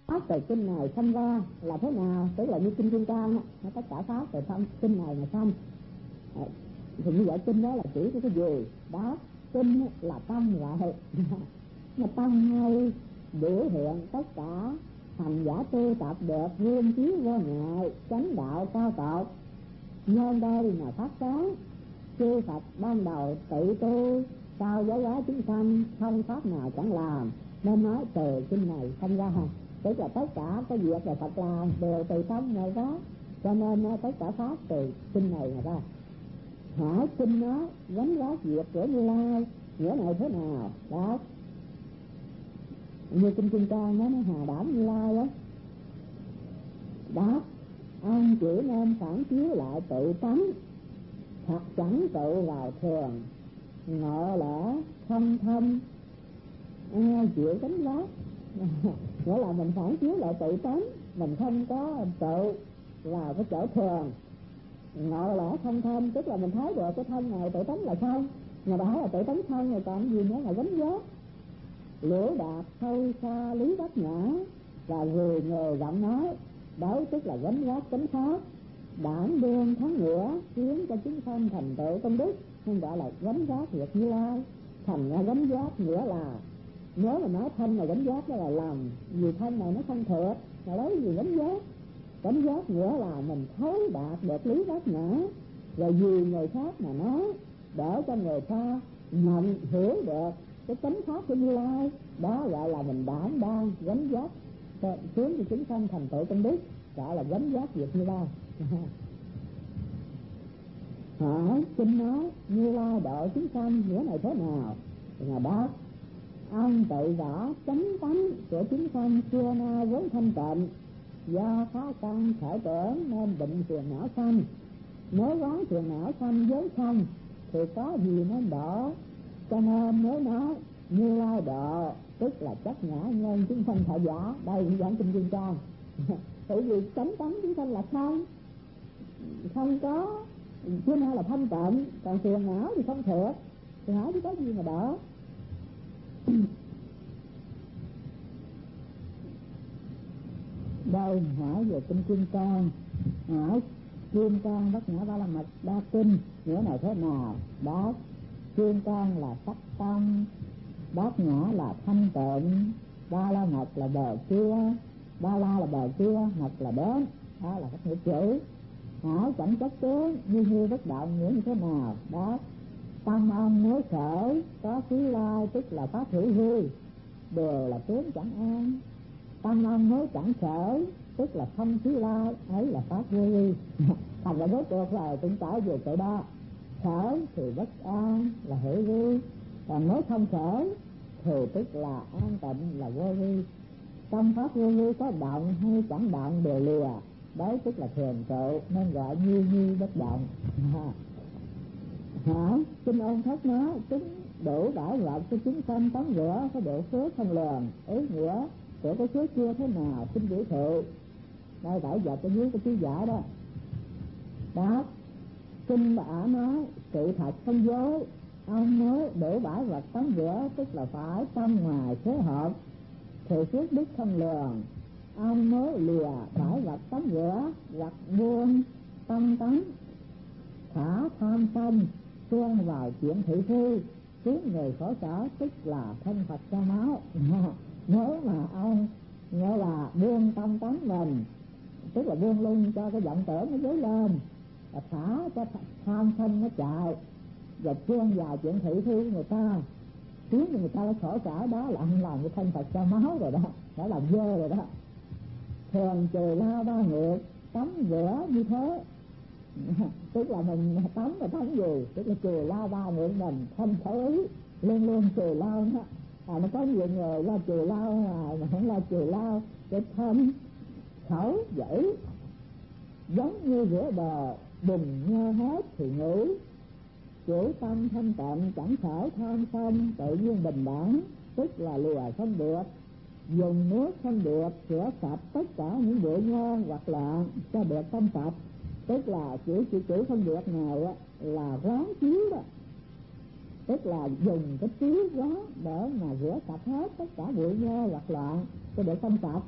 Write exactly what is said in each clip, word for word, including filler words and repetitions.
Pháp từ kinh này sanh ra là thế nào? Tức là như kinh Kim Cang nó tất cả pháp từ trong kinh này mà sanh. Thì như vậy kinh đó là chỉ cái gì? Đó, kinh là tâm lại. Mà tâm hay biểu hiện tất cả hành giả tu tập được viên chiếu vô ngại chánh đạo cao tột. Nhân đây mà phát sáng chư Phật ban đầu tự tu sau giáo hóa chúng sanh không pháp nào chẳng làm, nên nói từ kinh này sanh ra. Tức là tất cả cái việc là Phật làm đều từ tâm này đó, cho nên tất cả pháp từ kinh này mà ra. Hỏi kinh nó gánh vác việc của Như Lai, nghĩa này thế nào? Đó, như kinh Kim Cang nó nó hà đảm Như Lai đó. Đó, ông chỉ nên phản chiếu lại tự tánh, thật chẳng tự vào thường, ngộ lẽ không thâm ai chịu đánh giá. Nghĩa là mình phản chiếu lại tự tánh, mình không có tự vào cái chỗ thường. Ngộ lẽ không thâm, tức là mình thấy được cái thân này tự tánh là không, mà bảo là tự tánh không rồi còn gì nữa là đánh giá. Liễu đạt sâu xa lý bát nhã và người nghề giọng nói, đó tức là gánh vác chánh pháp, đảm đương thắng nghĩa khiến cho chúng sanh thành tựu công đức, nên gọi là gánh vác việc Như Lai. Thành ra gánh vác nghĩa là, nếu mà nói thân là gánh vác đó là lầm, vì thân này nó không thuộc, là lấy gì gánh vác? Gánh vác nghĩa là mình thấu đạt được lý bát nhã, rồi vì người khác mà nói để cho người ta nhận hiểu được cái chánh pháp của Như Lai, đó gọi là mình đảm đang gánh vác khiến cho chúng sanh thành tựu công đức, gọi là gánh vác việc Như Lai. Hỏi kinh nói Như Lai độ chúng sanh nghĩa này thế nào? Là đó, ông tự rõ chánh tánh của chúng sanh xưa nay vốn thanh tịnh, do phá căn khởi tưởng nên định phiền não sanh. Nếu quán phiền não sanh với không thì có gì nó độ, cho nên nếu nói Như Lai độ tức là chấp ngã nhân chúng sanh thọ giả. Đây cũng giảng kinh Kim Cang. Bởi vì chánh tánh chúng sanh là không, không có, chứ nay là thanh tịnh, còn phiền não thì không thuộc, phiền não thì có gì mà đỡ. Đây hỏi về kinh Kim Cang, hỏi Kim Cang Bát Nhã Ba La Mật Đa Kinh nghĩa này thế nào? Đó, Kim Cang là sắc tâm, Bát Nhã là thanh tịnh, Ba La Mật là bờ kia, Ba La là bờ kia, Mật là đến, đó là các nghĩa chữ. Hỏi cảnh chất tướng như như bất động nghĩa như thế nào? Đó, tâm ông nếu khởi có xứ lai tức là pháp hữu hư, đều là tướng chẳng an. Tâm ông nếu chẳng khởi tức là không xứ lai, ấy là pháp vô hư. Thành ra rốt cuộc rồi chúng ta về chỗ đó, khởi thì bất an là hữu hư, còn nếu không khởi thì tức là an tịnh là vô hư. Trong pháp vô hư có động hay chẳng động đều lìa, đấy tức là thường trụ, nên gọi như như bất động. Hả? Kinh Ôn Thất nói chúng đủ bãi vật cho chúng sanh tắm rửa có độ phước không lường. Ý nghĩa của cái phước kia thế nào? Kinh Vũ Thự đây bãi vật ở dưới cái chú giải đó. Đó, kinh đã nói sự thật không dối. Ông nói đủ bãi vật tắm rửa tức là phải tâm ngoài phối hợp thì phước đức không lường. Ông nói lìa bãi vật tắm rửa gặt buông tâm tánh, thả tham sân xuyên vào chuyện thị phi khiến người khổ sở tức là thân Phật cho máu. Nếu mà ông nghĩa là buông tâm tánh mình, tức là buông lung cho cái vọng tưởng nó dấy lên, và thả cho tham sân nó chạy, và xuyên vào chuyện thị phi của người ta khiến người ta nó khổ sở, đó là ông làm cái thân Phật cho máu rồi đó, đã làm dơ rồi đó. Thường trừ lao ba nghiệp tắm rửa như thế, tức là mình tắm và tắm gì, tức là trừ lao ba nghiệp mình không khẩu ý, luôn luôn trừ lao đó. À, nó có nhiều người lo trừ lao mà, mà không lo trừ lao cái thân khẩu dễ, giống như rửa bờ bùn nhơ hết thì ngủ. Chủ tâm thanh tịnh chẳng khởi tham sân tự nhiên bình đẳng, tức là lìa không được, dùng nước không được rửa sạch tất cả những bụi nhơ hoặc là cho được tâm sạch, tức là chữ chữ chữ không được này á là quán chiếu đó, tức là dùng cái chiếu đó để mà rửa sạch hết tất cả bụi nhơ hoặc là cho được tâm sạch.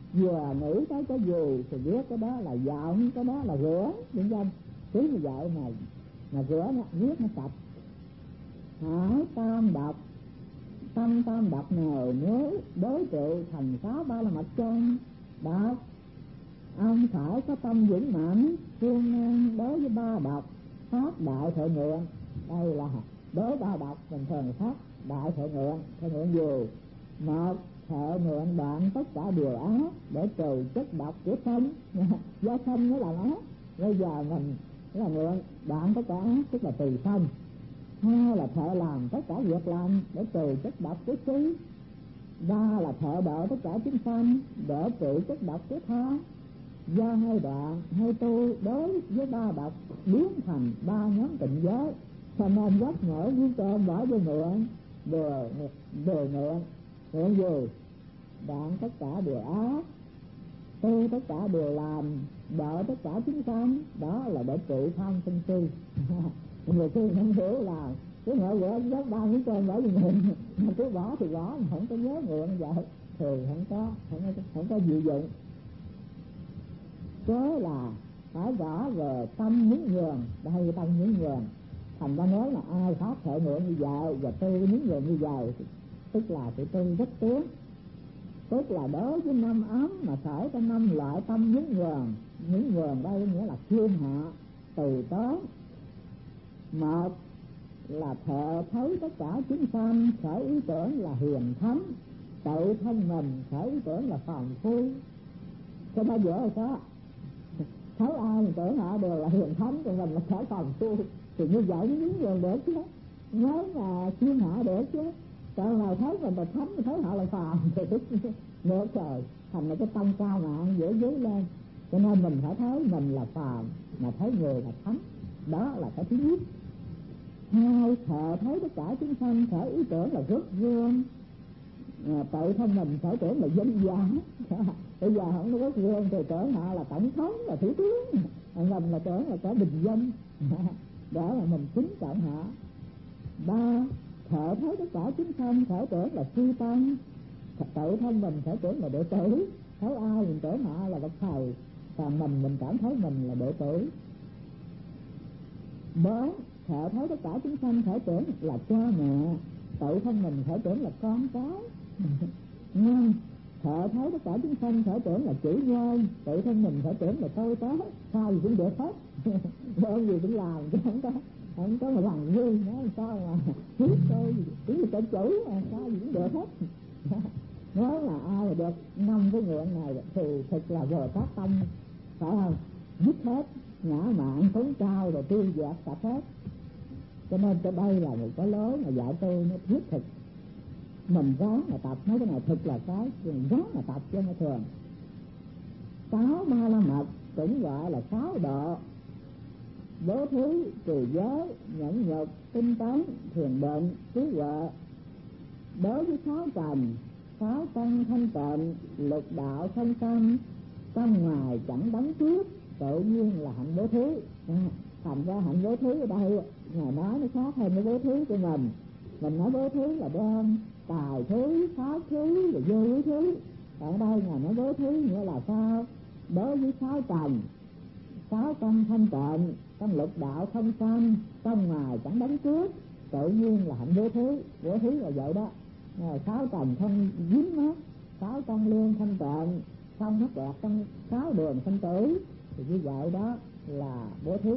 vừa nghĩ tới cái gì thì biết cái đó là giọng, cái đó là rửa, đúng không? Cứ như vậy mà mà rửa nó viết nó sạch. Hỏi tam độc, tâm tam độc nào nếu đối trị thành sáu ba la mật chân độc? Ông phải có tâm vững mạnh siêng năng đối với ba độc phát đại thệ nguyện. Đây là đối ba độc mình thường phát đại thệ nguyện. Thệ nguyện gì? Một, thệ nguyện đoạn tất cả điều ác để trừ chất độc của thân. Do thân nó là ác, bây giờ mình là nguyện đoạn tất cả ác, tức là tùy thân. Hai là thệ làm tất cả việc làm để trừ chất độc của trí. Ba là thệ độ tất cả chúng sanh để trị chất độc của tha. Do hai đoạn hai tu đối với ba độc biến thành ba nhóm tịnh giới, cho nên giấc mở với cơm bỏ vô nguyện đều đều nguyện. Nguyện gì? Đoạn tất cả điều ác, tu tất cả điều làm, độ tất cả chúng sanh, đó là để trị tham sân si. Người khi không hiểu là cứ ngỡ vỡ giấc ba miếng cơm bỏ vô nguyện, mà cứ bỏ thì bỏ, mà không có nhớ nguyện vậy thì không có không có, không có gì dụng. Chớ là phải rõ về tâm nhún nhường, đây tâm nhún nhường. Thành ra nói là ai phát thệ nguyện như vậy và tu nhún nhường như vậy, tức là tự tu rất tiếng. Tức là đối với năm ấm mà khởi ra năm loại tâm nhún nhường. Nhún nhường đây nghĩa là khiêm hạ, từ tốn. Một là thệ thấy tất cả chúng sanh, khởi ý tưởng là hiền thánh, tự thân mình khởi ý tưởng là phàm phu. Cái đó dễ rồi đó. Thấy ai mình tưởng họ đều là hiền thánh, còn mình là khởi phàm phu, thì như vậy nó nhún nhường được chứ. Nói là khiêm hạ được chứ. Còn nào thấy mình là thánh, thấy họ là phàm thì tức nữa trời. Thành là cái tâm cao ngạo dễ dối lên. Cho nên mình phải thấy mình là phàm mà thấy người là thánh. Đó là cái thứ nhất. Hai, thệ thấy tất cả chúng sanh khởi ý tưởng là rất gương, à, tự thân mình khởi tưởng là danh giá. Bây giờ không có rất gương thì tưởng họ là tổng thống, là thủ tướng, mình là tưởng là có bình dân. Đó là mình kính trọng họ. Ba, thệ thấy tất cả chúng sanh khởi tưởng là sư tăng, tự thân mình khởi tưởng là đệ tử. Thấy ai mình tưởng họ là bậc thầy, còn mình mình cảm thấy mình là đệ tử. Bốn, thệ thấy tất cả chúng sanh khởi tưởng là cha mẹ, tự thân mình khởi tưởng là con cái. Năm, thệ thấy tất cả chúng sanh khởi tưởng là chủ nhân, tự thân mình khởi tưởng là tôi tới, sao gì cũng được hết. Đơn gì cũng làm chứ không có không có mà làm vui nói sao mà biết tôi chỉ là cái chủ mà sao gì cũng được hết. Nói là ai mà được năm cái nguyện này thì thực là vừa phát tâm, phải không? Dứt hết ngã mạn tốn cao rồi tiêu diệt cả hết. Cho nên cái đây là một cái lối mà dạy tôi nó thiết thực. Mình ráng mà tập mấy cái này thực là cái mình ráng mà tập cho nó thường. Sáu ba la mật cũng gọi là sáu độ: bố thí, trì giới, nhẫn nhục, tinh tấn, thiền định, trí huệ. Đối với sáu trần, sáu căn thanh tịnh, lục đạo không tâm, trong ngoài chẳng đóng trước, tự nhiên là hạnh bố thí. À, thành ra hạnh bố thí ở đây Ngài nói nó khác hơn cái bố thí của mình. Mình nói bố thí là đem tài thí, pháp thí, rồi vô lý thí. Ở đây Ngài nói bố thí nghĩa là sao? Đối với sáu trần, sáu căn thanh tịnh, trong lục đạo không tâm, trong ngoài chẳng đánh trước, tự nhiên là hạnh bố thí. Bố thí là vậy đó. Sáu trần không dính mát, sáu căn lương thanh tịnh, không hết kẹt trong sáu đường sinh tử, thì như vậy đó là bố thí.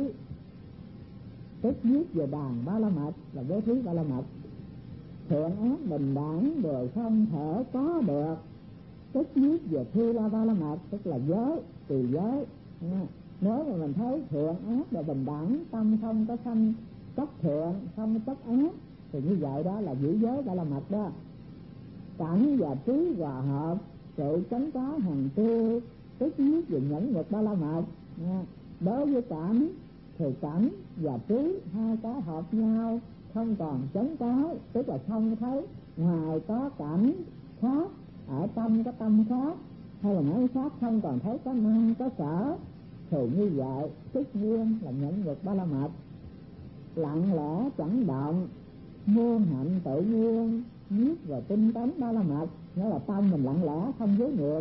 Tức viết về đàn ba la mật là bố thí ba la mật. Thiện ác bình đẳng đều không thể có được. Tức viết về thi la ba la mật, tức là giới, trì giới. Nếu mà mình thấy thiện ác là bình đẳng, tâm không có sanh chấp thiện, không có chấp ác, thì như vậy đó là giữ giới ba la mật đó. Cảnh và trí hòa hợp, sự chánh có hàng tiêu, tức viết về nhẫn nhục ba la mật. Đối với cảnh thì cảnh và trí hai cái hợp nhau, không còn chánh cái, tức là không thấy ngoài có cảnh khác, ở trong có tâm khác, hay là nói khác không còn thấy có năng có sở, thì như vậy tức nhiên là nhẫn nhục ba la mật. Lặng lẽ chẳng động, muôn hạnh tự nhiên, nhiếp và tinh tấn ba la mật, nghĩa là tâm mình lặng lẽ không giới nguyện,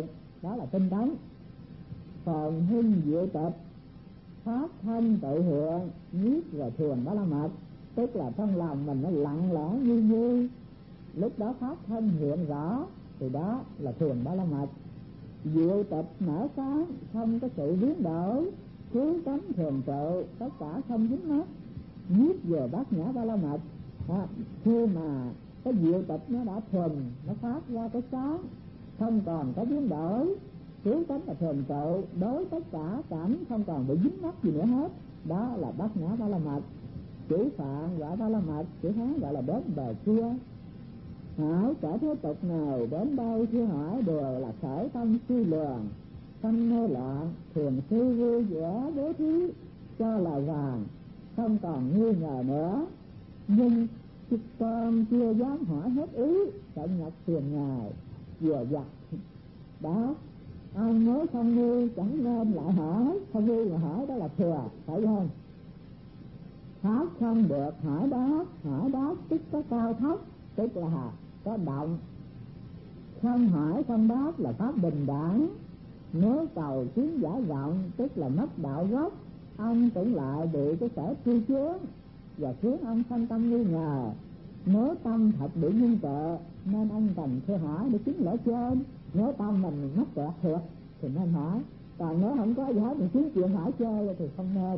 đó là tinh tấn. Còn hưng diệu tịch, pháp thân tự hiện, nhiếp rồi thường đó là mật, tức là trong lòng mình nó lặng lẽ như như, lúc đó pháp thân hiện rõ thì đó là thường đó là mật. Diệu tịch mở sáng, không có sự biến đổi, cứu cánh thường trụ, tất cả không dính mắc, nhiếp về bát nhã ba la mật. À, khi mà cái diệu tịch nó đã thuần, nó phát ra cái sáng, không còn có biến đổi, cứu cánh là thường trụ, đối tất cả cảnh không còn bị dính mắc gì nữa hết, đó là bát nhã ba la mật. Chữ Phạn gọi ba la mật, chữ Hán gọi là đến bờ kia. Hỏi cả thế tục nào đến đây thưa hỏi đều là khởi tâm suy lường, tâm mê loạn, thường suy vui vẻ bố thí cho là vàng, không còn nghi ngờ nữa. Nhưng con chưa dám hỏi hết ý, cận nhập tiền ngài vừa giặt đó. Ông nói không nghi chẳng nên lại hỏi, không nghi mà hỏi đó là thừa, phải không? Pháp không được hỏi đó, hỏi đó tức có cao thấp, tức là có động. Không hỏi không đáp là pháp bình đẳng. Nếu cầu kiến giải rộng tức là mất đạo gốc, ông cũng lại bị cái sở tri chướng và khiến ông sanh tâm nghi ngờ. Nếu tâm thật bị nghi ngờ nên ông cần thưa hỏi để chứng lỡ trên. Nếu tâm mình mất kẹt thiệt thì nên hỏi, còn nếu không có gì hết mình kiếm chuyện hỏi chơi thì không nên.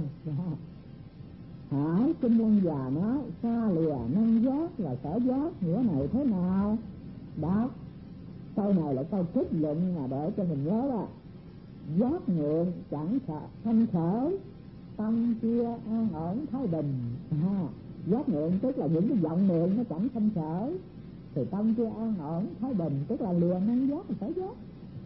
Hỏi kinh Lăng già nói xa lìa năng giác và sở giác, nghĩa này thế nào? Đáp, câu này là câu kết luận mà để cho mình nhớ là giác nguyện chẳng sợ thanh khởi, tâm kia an ổn thái bình. À, giác nguyện tức là những cái vọng niệm nó chẳng thanh khởi, thì tâm kia an ổn thái bình tức là lìa năng giác và sở giác.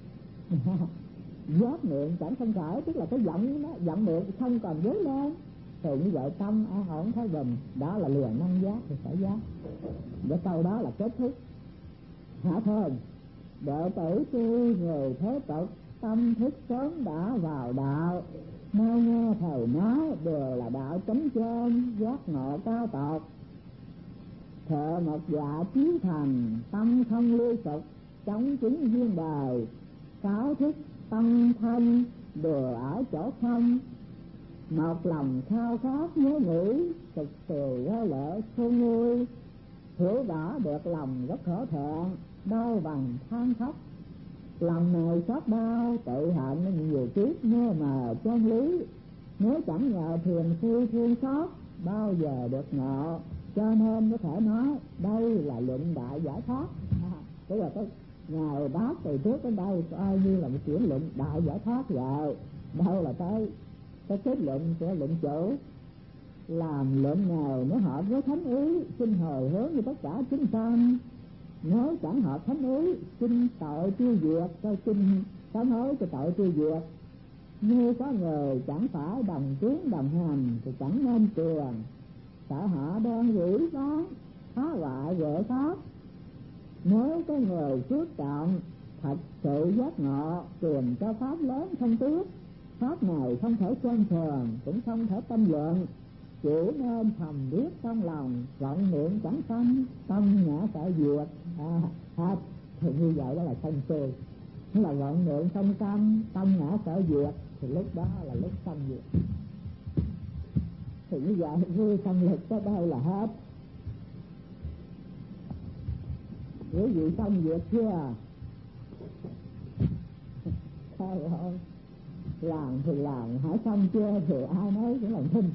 Giác niệm chẳng thanh khởi tức là cái vọng nó vọng niệm không còn dấy lên, thì như vậy tâm an ổn thái bình, đó là lìa năng giác và sở giác. Để câu đó là kết thúc. Hả thôi, đệ tử tôi người thế tục tâm thức sớm đã vào đạo, nay nghe thầy nói đều là đạo chánh trên, giác ngộ cao tột. Thợ một dạ chí thành, tâm không lưu tục, chống chứng duyên đời, cáo thức tâm thân đều ở chỗ không. Một lòng khao khát nhớ nghĩ, thực sự rơi lệ không nguôi, hiểu rõ được lòng rất khổ thẹn, đau bằng than khóc. Lòng này xót đau, tự hận nên nhiều kiếp mơ mờ chân lý, nếu chẳng nhờ thiền sư thương xót, bao giờ được ngộ. Cho nên có thể nói đây là luận đại giải thoát. À, tức là cái ngày bác từ trước đến đây coi như là một chuyển luận đại giải thoát rồi. Đâu là tới cái kết luận của luận chủ, làm luận nào nếu hợp với thánh ý, xin hồi hướng như tất cả chúng sanh. Nếu chẳng hợp thánh ý, xin tội tiêu diệt, cho xin sám hối cho tội tiêu diệt. Như có người chẳng phải đồng tiếng đồng hành thì chẳng nên truyền, sợ họ đang rủi ván phá hoại vệ pháp. Nếu có người phước trọng thật sự giác ngộ, truyền cho pháp lớn không tiếc. Pháp này không thể xem thường, cũng không thể tâm luận, chỉ nên thầm biết trong lòng, vọng niệm chẳng sanh, tâm nhã sợ diệt. À, à, thì như vậy đó là sanh sư. Nếu là vọng niệm không sanh, tâm nhã sợ diệt, thì lúc đó là lúc sanh diệt. Thì như vậy như sanh lực tới đây là hết. Quý vị sanh diệt chưa? Thôi không, làm thì làm, hỏi xong chưa thì ai nói cũng làm thinh.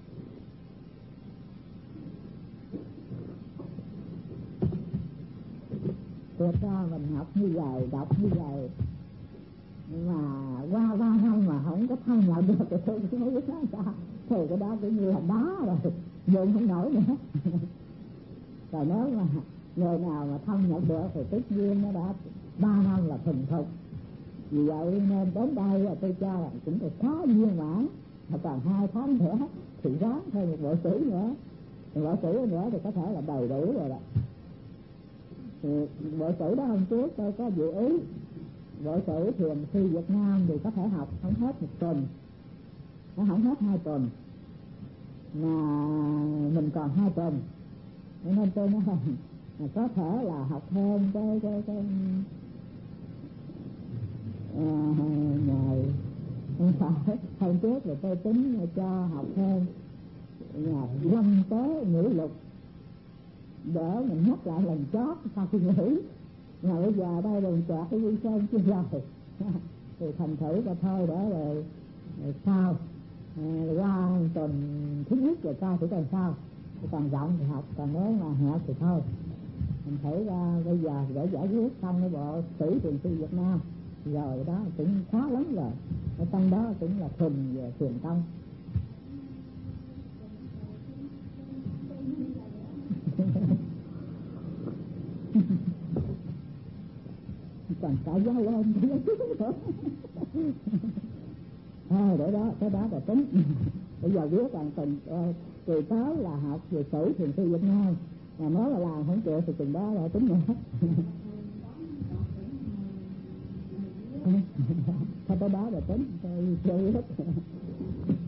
Thật ra mình học như vậy, đọc như vậy mà qua ba năm mà không có thông nhận được thì tôi cũng không biết nói sao. Thì cái đó cũng như là đá rồi, dùng không nổi nữa. Rồi nếu mà người nào mà thông nhận được thì tất nhiên nó đã ba năm là thuần thục. Vì vậy nên đến đây là tôi cho là cũng được khá viên mãn. Mà còn hai tháng nữa thì ráng thêm một bộ sử nữa, một bộ sử nữa thì có thể là đầy đủ rồi đó. Thì bộ sử đó hôm trước tôi có dự ý, bộ sử thiền sư Việt Nam thì có thể học không hết một tuần, nó không hết hai tuần, mà mình còn hai tuần, nên tôi nói là có thể là học thêm cái cái cái phải hôm trước rồi tôi tính cho học thêm năm tới ngữ lục để mình nhắc lại lần chót sau khi nghỉ, mà bây giờ đây đừng chọt cái quy sơn chưa rồi thì thành thử và thôi đó rồi, rồi sao à, qua tuần thứ nhất rồi coi thử tuần sau, còn rộng thì học, còn nếu mà hẹp thì thôi. Mình thấy ra bây giờ để giải quyết xong cái bộ sử thường sư Việt Nam rồi đó cũng khá lắm rồi, ở trong đó cũng là thuần về truyền công. Còn cả giáo lên thôi để đó, cái đó là tính. Bây giờ biết rằng tuần từ tới là học về sử thường sư Việt Nam, mà nói là làm không chịu thì chừng đó là tính nữa. Thôi tới đó là tính, tôi chơi hết.